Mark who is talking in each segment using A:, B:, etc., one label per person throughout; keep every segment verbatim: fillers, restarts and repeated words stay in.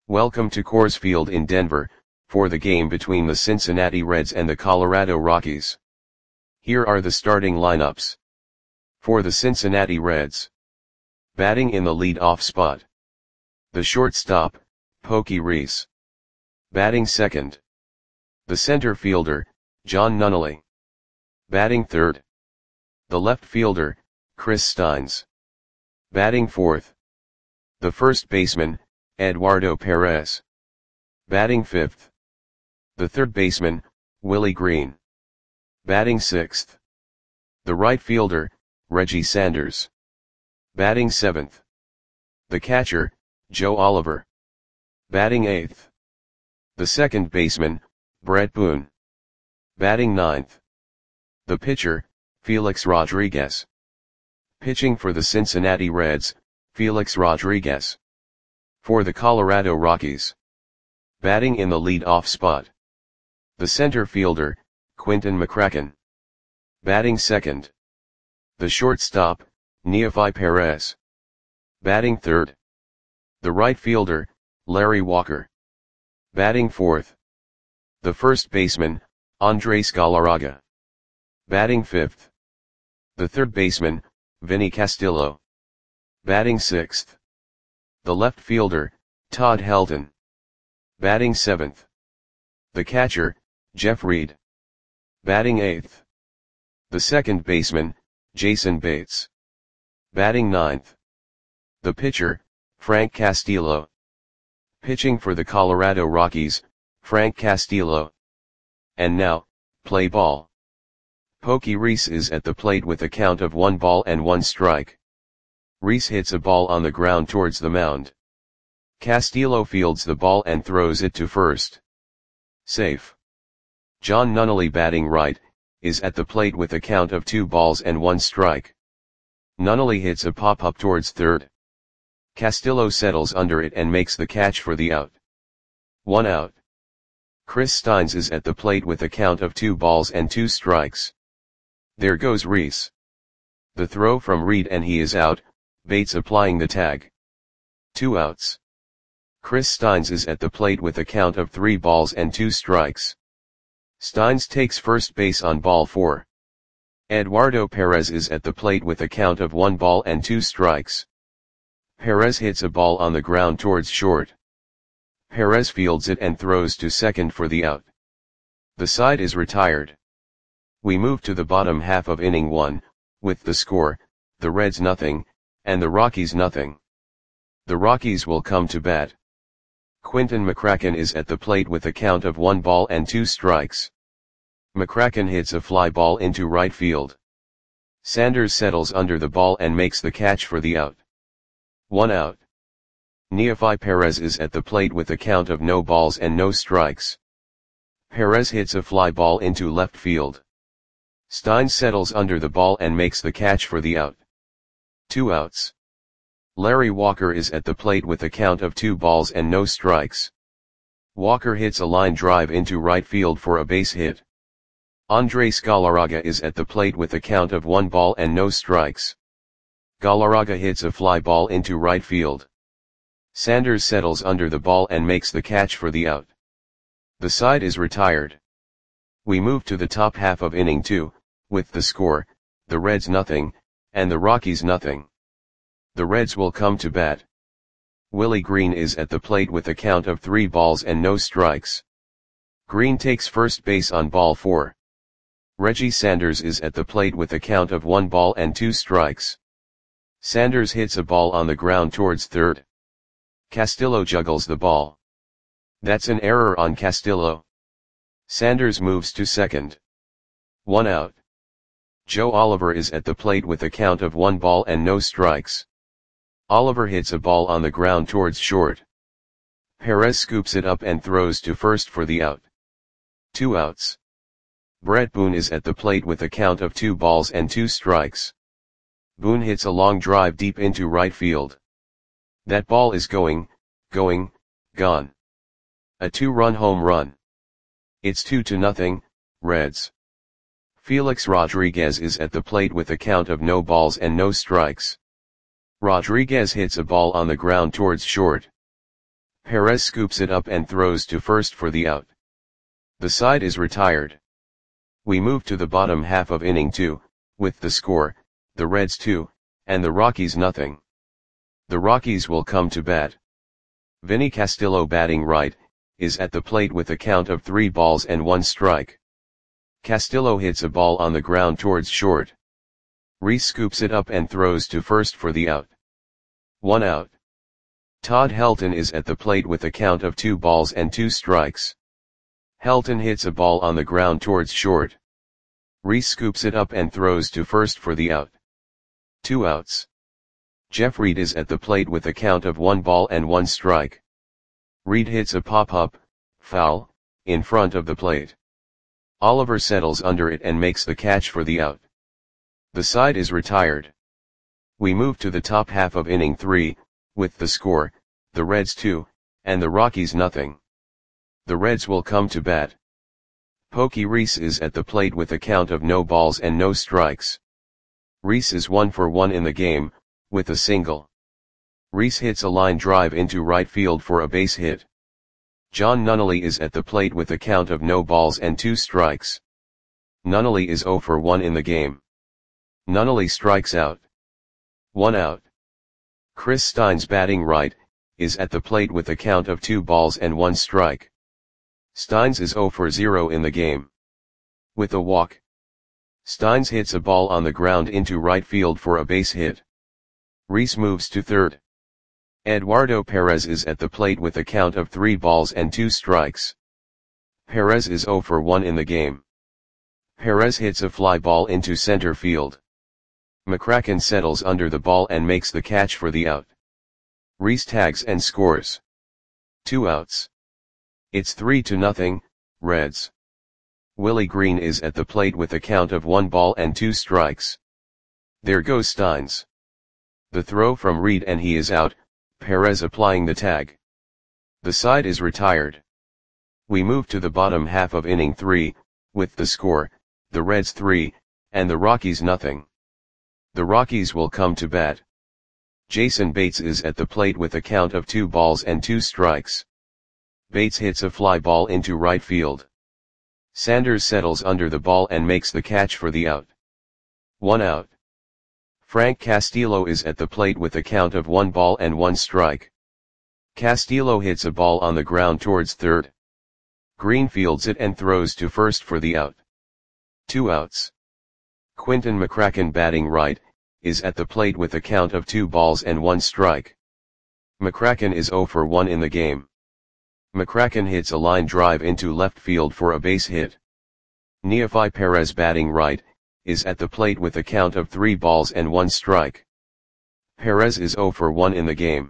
A: Welcome to Coors Field in Denver, for the game between the Cincinnati Reds and the Colorado Rockies. Here are the starting lineups. For the Cincinnati Reds. Batting in the lead-off spot. The shortstop, Pokey Reese. Batting second. The center fielder, John Nunnally. Batting third. The left fielder, Chris Steins. Batting fourth. The first baseman, Eduardo Perez. Batting fifth. The third baseman, Willie Green. Batting sixth. The right fielder, Reggie Sanders. Batting seventh. The catcher, Joe Oliver. Batting eighth. The second baseman, Brett Boone. Batting ninth. The pitcher, Felix Rodriguez. Pitching for the Cincinnati Reds, Felix Rodriguez. For the Colorado Rockies. Batting in the lead-off spot. The center fielder, Quinton McCracken. Batting second. The shortstop, Neofi Perez. Batting third. The right fielder, Larry Walker. Batting fourth. The first baseman, Andres Galarraga. Batting fifth. The third baseman, Vinny Castillo. Batting sixth. The left fielder, Todd Helton. Batting seventh. The catcher, Jeff Reed. Batting eighth. The second baseman, Jason Bates. Batting ninth. The pitcher, Frank Castillo. Pitching for the Colorado Rockies, Frank Castillo. And now, play ball. Pokey Reese is at the plate with a count of one ball and one strike. Reese hits a ball on the ground towards the mound. Castillo fields the ball and throws it to first. Safe. John Nunnally, batting right, is at the plate with a count of two balls and one strike. Nunnally hits a pop-up towards third. Castillo settles under it and makes the catch for the out. One out. Chris Steins is at the plate with a count of two balls and two strikes. There goes Reese. The throw from Reed and he is out, Bates applying the tag. Two outs. Chris Steins is at the plate with a count of three balls and two strikes. Steins takes first base on ball four. Eduardo Perez is at the plate with a count of one ball and two strikes. Perez hits a ball on the ground towards short. Perez fields it and throws to second for the out. The side is retired. We move to the bottom half of inning one, with the score, the Reds nothing, and the Rockies nothing. The Rockies will come to bat. Quinton McCracken is at the plate with a count of one ball and two strikes. McCracken hits a fly ball into right field. Sanders settles under the ball and makes the catch for the out. One out. Neofi Perez is at the plate with a count of no balls and no strikes. Perez hits a fly ball into left field. Steins settles under the ball and makes the catch for the out. Two outs. Larry Walker is at the plate with a count of two balls and no strikes. Walker hits a line drive into right field for a base hit. Andres Galarraga is at the plate with a count of one ball and no strikes. Galarraga hits a fly ball into right field. Sanders settles under the ball and makes the catch for the out. The side is retired. We move to the top half of inning two, with the score, the Reds nothing, and the Rockies nothing. The Reds will come to bat. Willie Green is at the plate with a count of three balls and no strikes. Green takes first base on ball four. Reggie Sanders is at the plate with a count of one ball and two strikes. Sanders hits a ball on the ground towards third. Castillo juggles the ball. That's an error on Castillo. Sanders moves to second. One out. Joe Oliver is at the plate with a count of one ball and no strikes. Oliver hits a ball on the ground towards short. Perez scoops it up and throws to first for the out. Two outs. Brett Boone is at the plate with a count of two balls and two strikes. Boone hits a long drive deep into right field. That ball is going, going, gone. A two-run home run. It's two to nothing, Reds. Felix Rodriguez is at the plate with a count of no balls and no strikes. Rodriguez hits a ball on the ground towards short. Perez scoops it up and throws to first for the out. The side is retired. We move to the bottom half of inning two, with the score, the Reds two, and the Rockies nothing. The Rockies will come to bat. Vinny Castillo, batting right, is at the plate with a count of three balls and one strike. Castillo hits a ball on the ground towards short. Rhys scoops it up and throws to first for the out. One out. Todd Helton is at the plate with a count of two balls and two strikes. Helton hits a ball on the ground towards short. Rhys scoops it up and throws to first for the out. Two outs. Jeff Reed is at the plate with a count of one ball and one strike. Reed hits a pop-up, foul, in front of the plate. Oliver settles under it and makes the catch for the out. The side is retired. We move to the top half of inning three, with the score, the Reds two, and the Rockies nothing. The Reds will come to bat. Pokey Reese is at the plate with a count of no balls and no strikes. Reese is one for one in the game, with a single. Reese hits a line drive into right field for a base hit. John Nunnally is at the plate with a count of no balls and two strikes. Nunnally is zero for one in the game. Nunnally strikes out. One out. Chris Steins, batting right, is at the plate with a count of two balls and one strike. Steins is zero for zero in the game. With a walk. Steins hits a ball on the ground into right field for a base hit. Reese moves to third. Eduardo Perez is at the plate with a count of three balls and two strikes. Perez is zero for one in the game. Perez hits a fly ball into center field. McCracken settles under the ball and makes the catch for the out. Reese tags and scores. Two outs. It's three to nothing, Reds. Willie Green is at the plate with a count of one ball and two strikes. There goes Steins. The throw from Reed and he is out, Perez applying the tag. The side is retired. We move to the bottom half of inning three, with the score, the Reds three, and the Rockies nothing. The Rockies will come to bat. Jason Bates is at the plate with a count of two balls and two strikes. Bates hits a fly ball into right field. Sanders settles under the ball and makes the catch for the out. One out. Frank Castillo is at the plate with a count of one ball and one strike. Castillo hits a ball on the ground towards third. Green fields it and throws to first for the out. Two outs. Quinton McCracken, batting right, is at the plate with a count of two balls and one strike. McCracken is zero for one in the game. McCracken hits a line drive into left field for a base hit. Neefi Perez, batting right, is at the plate with a count of three balls and one strike. Perez is zero for one in the game.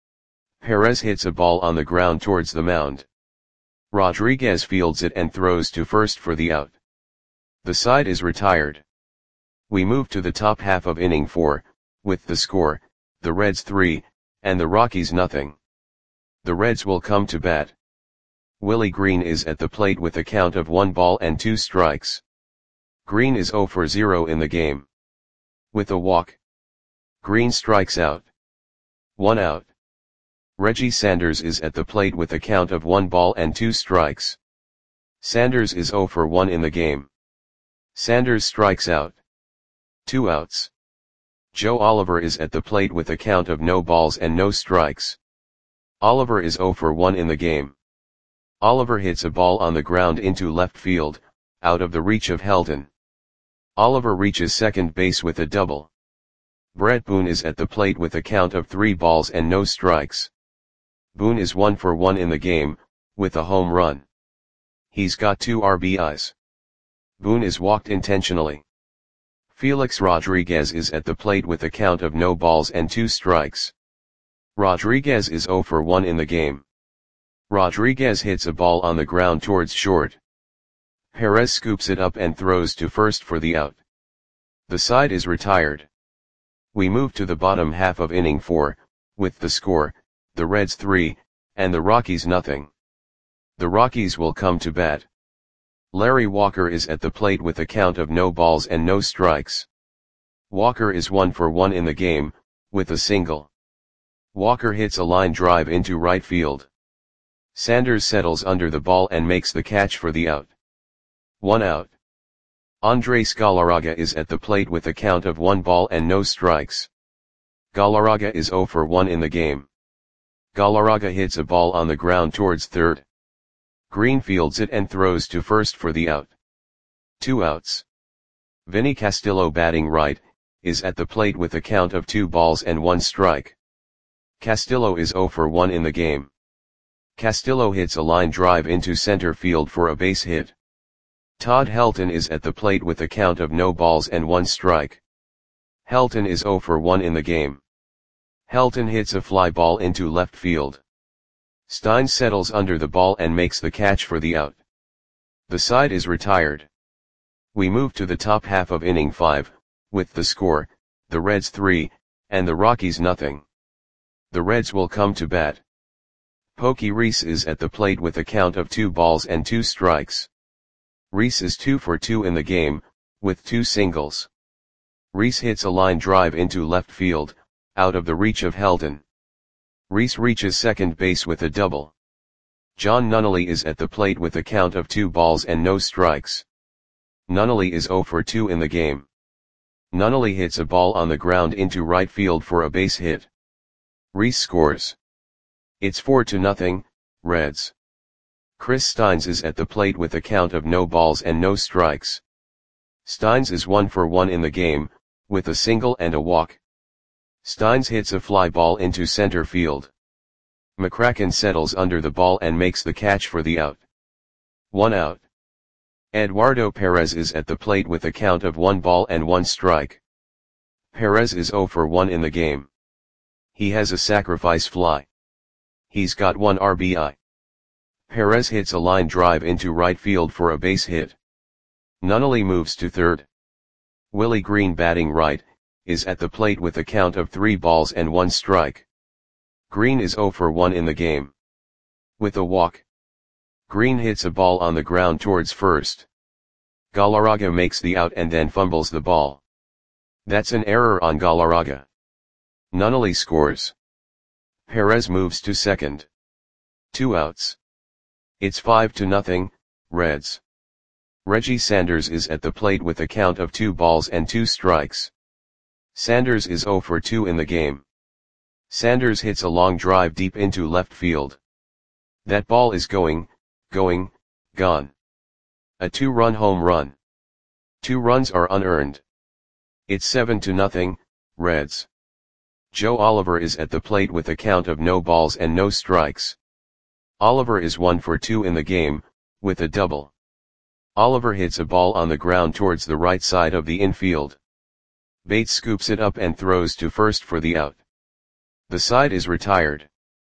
A: Perez hits a ball on the ground towards the mound. Rodriguez fields it and throws to first for the out. The side is retired. We move to the top half of inning four, with the score, the Reds three, and the Rockies nothing. The Reds will come to bat. Willie Green is at the plate with a count of one ball and two strikes. Green is zero for zero in the game. With a walk. Green strikes out. One out. Reggie Sanders is at the plate with a count of one ball and two strikes. Sanders is zero for one in the game. Sanders strikes out. Two outs. Joe Oliver is at the plate with a count of no balls and no strikes. Oliver is zero for one in the game. Oliver hits a ball on the ground into left field, out of the reach of Helton. Oliver reaches second base with a double. Brett Boone is at the plate with a count of three balls and no strikes. Boone is one for one in the game, with a home run. He's got two R B Is. Boone is walked intentionally. Felix Rodriguez is at the plate with a count of no balls and two strikes. Rodriguez is zero for one in the game. Rodriguez hits a ball on the ground towards short. Perez scoops it up and throws to first for the out. The side is retired. We move to the bottom half of inning four, with the score, the Reds three, and the Rockies nothing. The Rockies will come to bat. Larry Walker is at the plate with a count of no balls and no strikes. Walker is one for one in the game, with a single. Walker hits a line drive into right field. Sanders settles under the ball and makes the catch for the out. One out. Andres Galarraga is at the plate with a count of one ball and no strikes. Galarraga is zero for one in the game. Galarraga hits a ball on the ground towards third. Green fields it and throws to first for the out. Two outs. Vinny Castillo, batting right, is at the plate with a count of two balls and one strike. Castillo is zero for one in the game. Castillo hits a line drive into center field for a base hit. Todd Helton is at the plate with a count of no balls and one strike. Helton is zero for one in the game. Helton hits a fly ball into left field. Stein settles under the ball and makes the catch for the out. The side is retired. We move to the top half of inning five, with the score, the Reds three, and the Rockies nothing. The Reds will come to bat. Pokey Reese is at the plate with a count of two balls and two strikes. Reese is two for two in the game, with two singles. Reese hits a line drive into left field, out of the reach of Helton. Reese reaches second base with a double. John Nunnally is at the plate with a count of two balls and no strikes. Nunnally is zero for two in the game. Nunnally hits a ball on the ground into right field for a base hit. Reese scores. It's four to nothing, Reds. Chris Steins is at the plate with a count of no balls and no strikes. Steins is one for one in the game, with a single and a walk. Steins hits a fly ball into center field. McCracken settles under the ball and makes the catch for the out. One out. Eduardo Perez is at the plate with a count of one ball and one strike. Perez is zero for one in the game. He has a sacrifice fly. He's got one R B I. Perez hits a line drive into right field for a base hit. Nunnally moves to third. Willie Green, batting right, is at the plate with a count of three balls and one strike. Green is zero for one in the game. With a walk. Green hits a ball on the ground towards first. Galarraga makes the out and then fumbles the ball. That's an error on Galarraga. Nunnally scores. Perez moves to second. Two outs. It's five to nothing, Reds. Reggie Sanders is at the plate with a count of two balls and two strikes. Sanders is zero for two in the game. Sanders hits a long drive deep into left field. That ball is going, going, gone. A two-run home run. Two runs are unearned. It's seven to nothing, Reds. Joe Oliver is at the plate with a count of no balls and no strikes. Oliver is one for two in the game, with a double. Oliver hits a ball on the ground towards the right side of the infield. Bates scoops it up and throws to first for the out. The side is retired.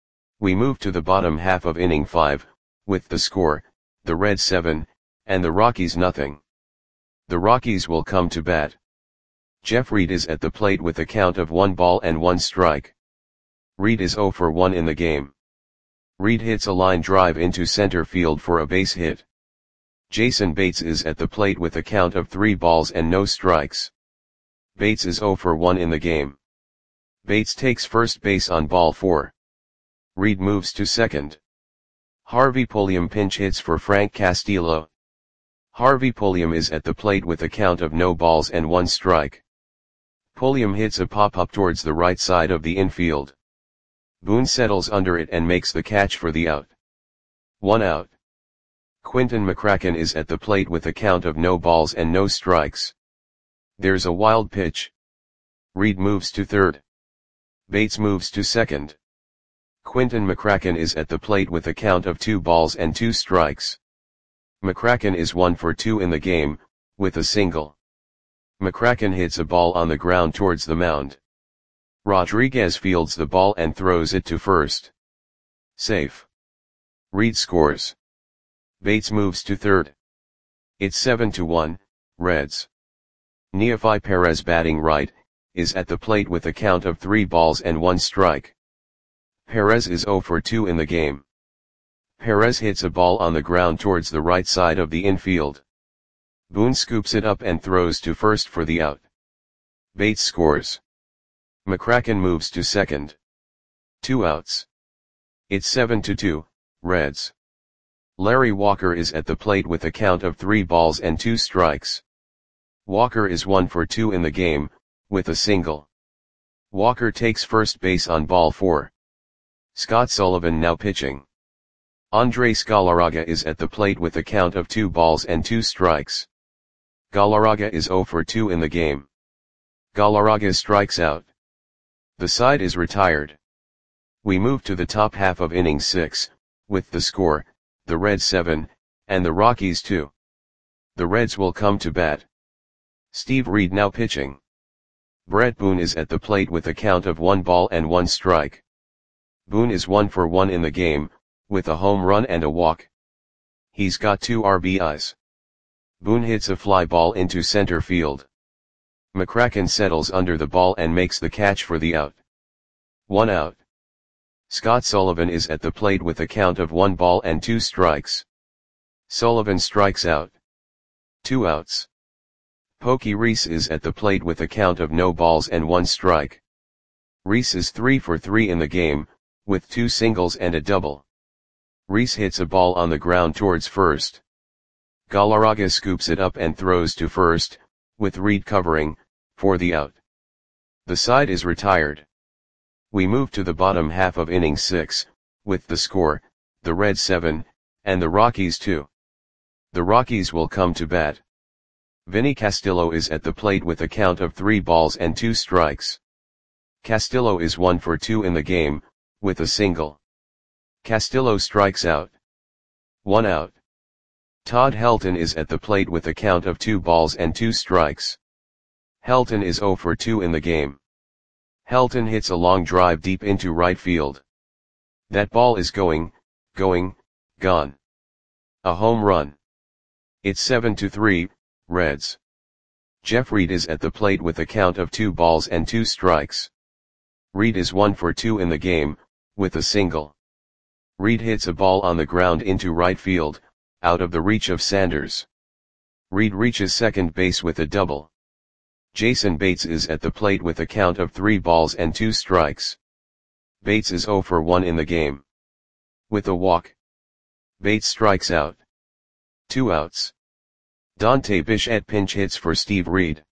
A: We move to the bottom half of inning five, with the score, the Reds seven, and the Rockies nothing. The Rockies will come to bat. Jeff Reed is at the plate with a count of one ball and one strike. Reed is zero for one in the game. Reed hits a line drive into center field for a base hit. Jason Bates is at the plate with a count of three balls and no strikes. Bates is zero for one in the game. Bates takes first base on ball four. Reed moves to second. Harvey Pulliam pinch hits for Frank Castillo. Harvey Pulliam is at the plate with a count of no balls and one strike. Pulliam hits a pop-up towards the right side of the infield. Boone settles under it and makes the catch for the out. One out. Quinton McCracken is at the plate with a count of no balls and no strikes. There's a wild pitch. Reed moves to third. Bates moves to second. Quinton McCracken is at the plate with a count of two balls and two strikes. McCracken is one for two in the game, with a single. McCracken hits a ball on the ground towards the mound. Rodriguez fields the ball and throws it to first. Safe. Reed scores. Bates moves to third. It's seven to one, Reds. Neefi Perez, batting right, is at the plate with a count of three balls and one strike. Perez is zero for two in the game. Perez hits a ball on the ground towards the right side of the infield. Boone scoops it up and throws to first for the out. Bates scores. McCracken moves to second. Two outs. It's seven to two, Reds. Larry Walker is at the plate with a count of three balls and two strikes. Walker is one for two in the game, with a single. Walker takes first base on ball four. Scott Sullivan now pitching. Andres Galarraga is at the plate with a count of two balls and two strikes. Galarraga is zero for two in the game. Galarraga strikes out. The side is retired. We move to the top half of inning six, with the score, the Reds seven, and the Rockies two. The Reds will come to bat. Steve Reed now pitching. Brett Boone is at the plate with a count of one ball and one strike. Boone is one for one in the game, with a home run and a walk. He's got two R B Is. Boone hits a fly ball into center field. McCracken settles under the ball and makes the catch for the out. One out. Scott Sullivan is at the plate with a count of one ball and two strikes. Sullivan strikes out. Two outs. Pokey Reese is at the plate with a count of no balls and one strike. Reese is three for three in the game, with two singles and a double. Reese hits a ball on the ground towards first. Galarraga scoops it up and throws to first, with Reed covering, for the out. The side is retired. We move to the bottom half of inning six, with the score, the Reds seven, and the Rockies two. The Rockies will come to bat. Vinny Castillo is at the plate with a count of three balls and two strikes. Castillo is one for two in the game, with a single. Castillo strikes out. One out. Todd Helton is at the plate with a count of two balls and two strikes. Helton is zero for two in the game. Helton hits a long drive deep into right field. That ball is going, going, gone. A home run. It's seven to three, Reds. Jeff Reed is at the plate with a count of two balls and two strikes. Reed is one for two in the game, with a single. Reed hits a ball on the ground into right field, out of the reach of Sanders. Reed reaches second base with a double. Jason Bates is at the plate with a count of three balls and two strikes. Bates is zero for one in the game. With a walk. Bates strikes out. Two outs. Dante Bichette pinch hits for Steve Reed.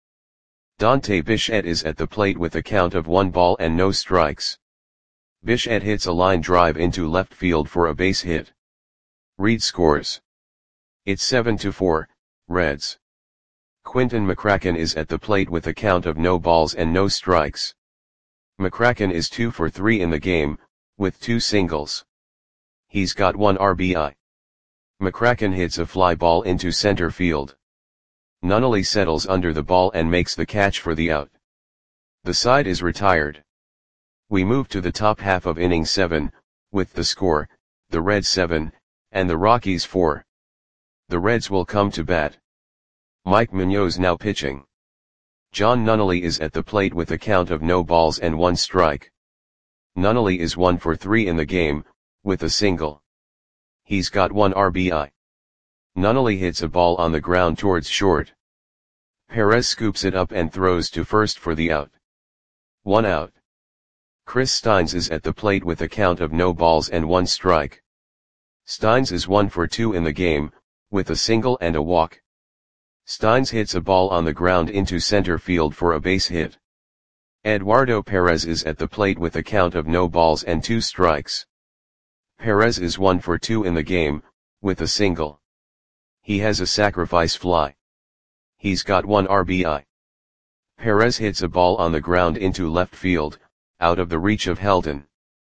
A: Dante Bichette is at the plate with a count of one ball and no strikes. Bichette hits a line drive into left field for a base hit. Reed scores. It's seven to four, Reds. Quinton McCracken is at the plate with a count of no balls and no strikes. McCracken is two for three in the game, with two singles. He's got one R B I. McCracken hits a fly ball into center field. Nunnally settles under the ball and makes the catch for the out. The side is retired. We move to the top half of inning seven, with the score, the Reds seven, and the Rockies four. The Reds will come to bat. Mike Munoz now pitching. John Nunnally is at the plate with a count of no balls and one strike. Nunnally is one for three in the game, with a single. He's got one R B I. Nunnally hits a ball on the ground towards short. Perez scoops it up and throws to first for the out. One out. Chris Steins is at the plate with a count of no balls and one strike. Steins is one for two in the game, with a single and a walk. Steins hits a ball on the ground into center field for a base hit. Eduardo Perez is at the plate with a count of no balls and two strikes. Perez is one for two in the game, with a single. He has a sacrifice fly. He's got one R B I. Perez hits a ball on the ground into left field, out of the reach of Helton.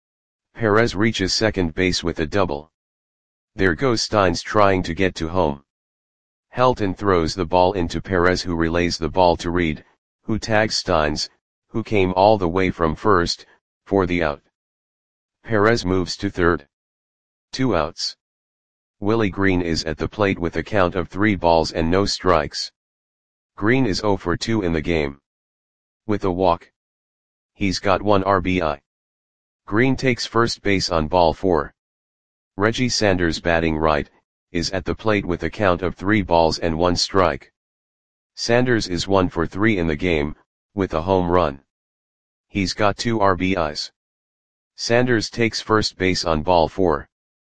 A: Perez reaches second base with a double. There goes Steins trying to get to home. Helton throws the ball into Perez, who relays the ball to Reed, who tags Steins, who came all the way from first, for the out. Perez moves to third. Two outs. Willie Green is at the plate with a count of three balls and no strikes. Green is zero for two in the game. With a walk. He's got one R B I. Green takes first base on ball four. Reggie Sanders, batting right, is at the plate with a count of three balls and one strike. Sanders is one for three in the game, with a home run. He's got two R B Is. Sanders takes first base on ball four.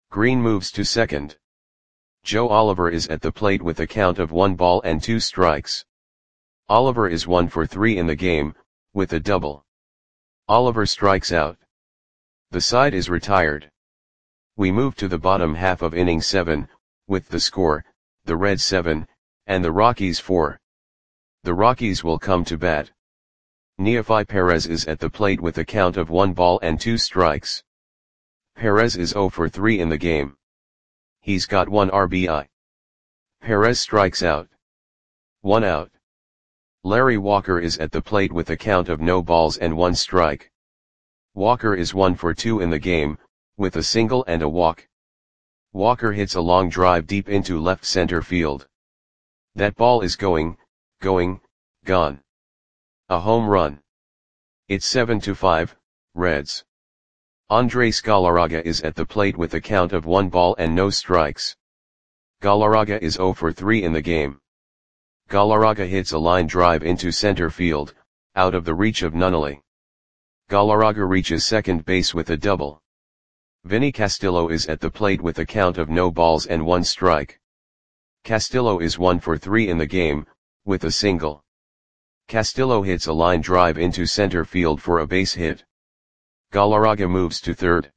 A: Green moves to second. Joe Oliver is at the plate with a count of one ball and two strikes. Oliver is one for three in the game, with a double. Oliver strikes out. The side is retired. We move to the bottom half of inning seven, with the score, the Reds seven, and the Rockies four. The Rockies will come to bat. Neefi Perez is at the plate with a count of one ball and two strikes. Perez is zero for three in the game. He's got one R B I. Perez strikes out. One out. Larry Walker is at the plate with a count of no balls and one strike. Walker is one for two in the game, with a single and a walk. Walker hits a long drive deep into left center field. That ball is going, going, gone. A home run. It's seven to five, Reds. Andres Galarraga is at the plate with a count of one ball and no strikes. Galarraga is zero for three in the game. Galarraga hits a line drive into center field, out of the reach of Nunnally. Galarraga reaches second base with a double. Vinny Castillo is at the plate with a count of no balls and one strike. Castillo is one for three in the game, with a single. Castillo hits a line drive into center field for a base hit. Galarraga moves to third.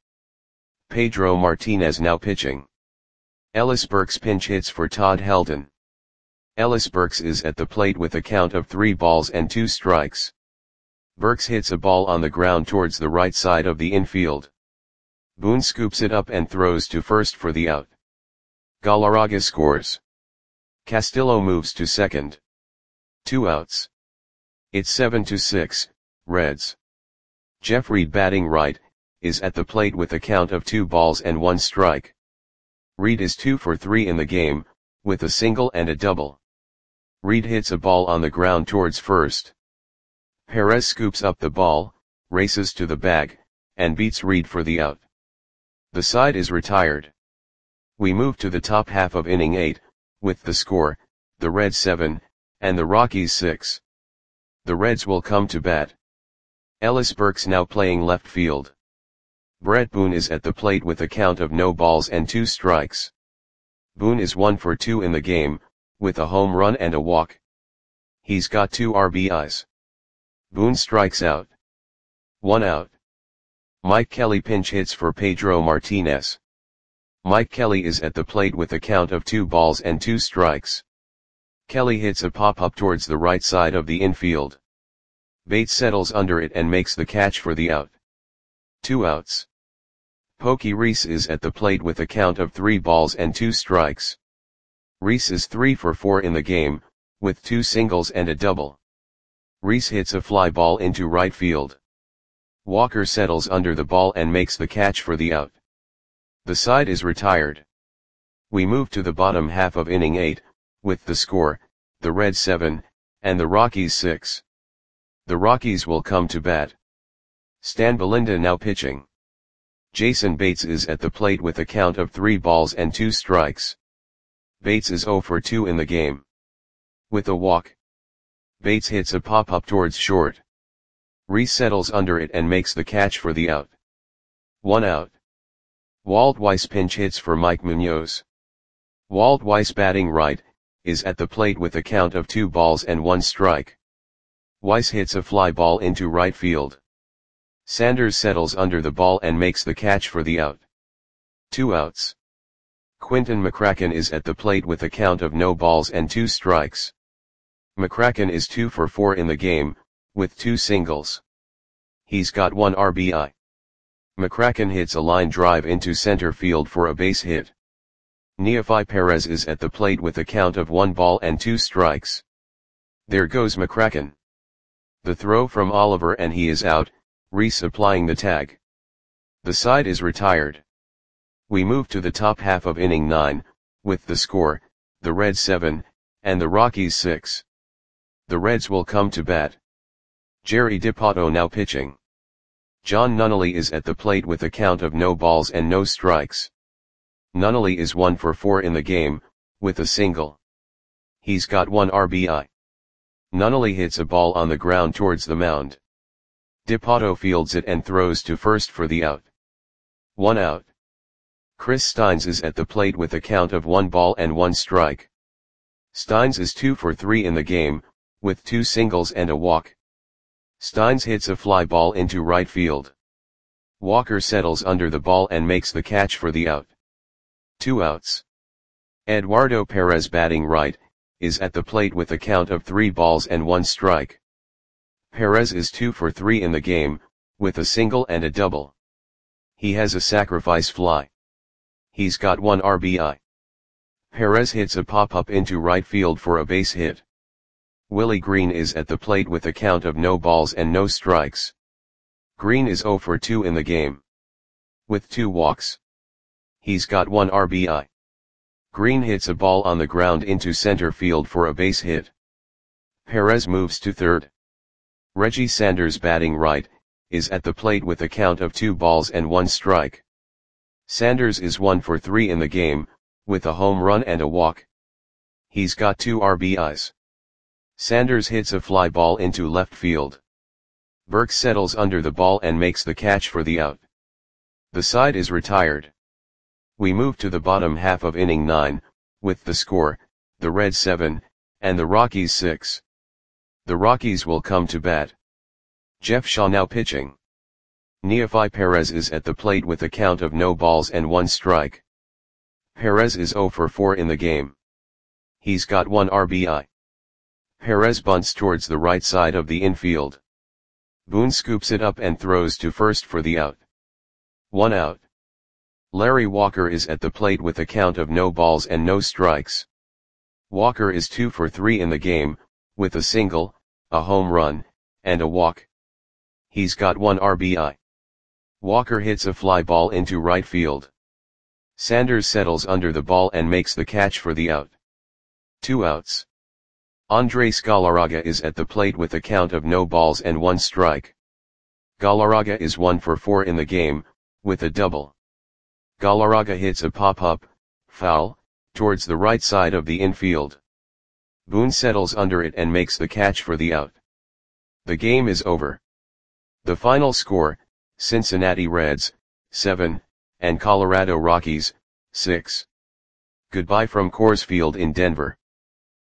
A: Pedro Martinez now pitching. Ellis Burks pinch hits for Todd Helton. Ellis Burks is at the plate with a count of three balls and two strikes. Burks hits a ball on the ground towards the right side of the infield. Boone scoops it up and throws to first for the out. Galarraga scores. Castillo moves to second. Two outs. It's seven to six, Reds. Jeff Reed batting right, is at the plate with a count of two balls and one strike. Reed is two for three in the game, with a single and a double. Reed hits a ball on the ground towards first. Perez scoops up the ball, races to the bag, and beats Reed for the out. The side is retired. We move to the top half of inning eight, with the score, the Reds seven, and the Rockies six. The Reds will come to bat. Ellis Burks now playing left field. Brett Boone is at the plate with a count of no balls and two strikes. Boone is one for two in the game, with a home run and a walk. He's got two R B Is. Boone strikes out. One out. Mike Kelly pinch hits for Pedro Martinez. Mike Kelly is at the plate with a count of two balls and two strikes. Kelly hits a pop-up towards the right side of the infield. Bates settles under it and makes the catch for the out. Two outs. Pokey Reese is at the plate with a count of three balls and two strikes. Reese is three for four in the game, with two singles and a double. Reese hits a fly ball into right field. Walker settles under the ball and makes the catch for the out. The side is retired. We move to the bottom half of inning eight, with the score, the Reds seven, and the Rockies six. The Rockies will come to bat. Stan Belinda now pitching. Jason Bates is at the plate with a count of three balls and two strikes. Bates is zero for two in the game. With a walk. Bates hits a pop-up towards short. Reese settles under it and makes the catch for the out. One out. Walt Weiss pinch hits for Mike Munoz. Walt Weiss batting right, is at the plate with a count of two balls and one strike. Weiss hits a fly ball into right field. Sanders settles under the ball and makes the catch for the out. Two outs. Quinton McCracken is at the plate with a count of no balls and two strikes. McCracken is two for four in the game, with two singles. He's got one R B I. McCracken hits a line drive into center field for a base hit. Neefi Perez is at the plate with a count of one ball and two strikes. There goes McCracken. The throw from Oliver and he is out, Reese applying the tag. The side is retired. We move to the top half of inning nine, with the score, the Reds seven, and the Rockies six. The Reds will come to bat. Jerry Dipoto now pitching. John Nunnally is at the plate with a count of no balls and no strikes. Nunnally is one for four in the game, with a single. He's got one R B I. Nunnally hits a ball on the ground towards the mound. Dipoto fields it and throws to first for the out. One out. Chris Steins is at the plate with a count of one ball and one strike. Steins is two for three in the game, with two singles and a walk. Steins hits a fly ball into right field. Walker settles under the ball and makes the catch for the out. Two outs. Eduardo Perez, batting right, is at the plate with a count of three balls and one strike. Perez is two for three in the game, with a single and a double. He has a sacrifice fly. He's got one R B I. Perez hits a pop-up into right field for a base hit. Willie Green is at the plate with a count of no balls and no strikes. Green is zero for two in the game, with two walks. He's got one R B I. Green hits a ball on the ground into center field for a base hit. Perez moves to third. Reggie Sanders, batting right, is at the plate with a count of two balls and one strike. Sanders is one for three in the game, with a home run and a walk. He's got two R B Is. Sanders hits a fly ball into left field. Burke settles under the ball and makes the catch for the out. The side is retired. We move to the bottom half of inning nine, with the score, the Reds seven, and the Rockies six. The Rockies will come to bat. Jeff Shaw now pitching. Neefi Perez is at the plate with a count of no balls and one strike. Perez is zero for four in the game. He's got one R B I. Perez bunts towards the right side of the infield. Boone scoops it up and throws to first for the out. One out. Larry Walker is at the plate with a count of no balls and no strikes. Walker is two for three in the game, with a single, a home run, and a walk. He's got one R B I. Walker hits a fly ball into right field. Sanders settles under the ball and makes the catch for the out. Two outs. Andres Galarraga is at the plate with a count of no balls and one strike. Galarraga is one for four in the game, with a double. Galarraga hits a pop-up, foul, towards the right side of the infield. Boone settles under it and makes the catch for the out. The game is over. The final score, Cincinnati Reds, seven, and Colorado Rockies, six. Goodbye from Coors Field in Denver.